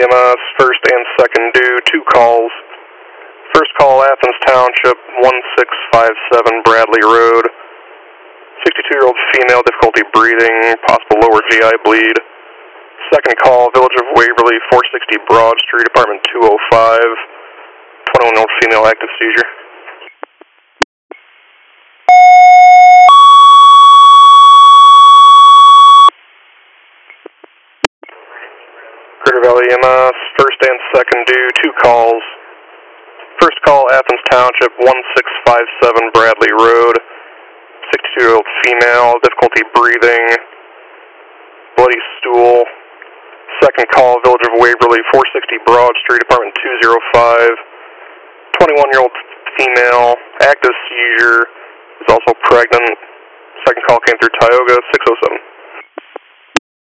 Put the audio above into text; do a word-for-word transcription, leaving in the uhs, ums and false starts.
E M S, first and second due, two calls. First call, Athens Township, one six five seven Bradley Road. sixty-two-year-old female, difficulty breathing, possible lower G I bleed. Second call, Village of Waverly, four sixty Broad Street, apartment two oh five. twenty-one-year-old female, active seizure. Critter Valley E M S, first and second due, two calls. First call, Athens Township, one six five seven Bradley Road. sixty-two-year-old female, difficulty breathing, bloody stool. Second call, Village of Waverly, four sixty Broad Street, apartment two oh five. twenty-one-year-old female, active seizure, is also pregnant. Second call came through Tioga, six oh seven.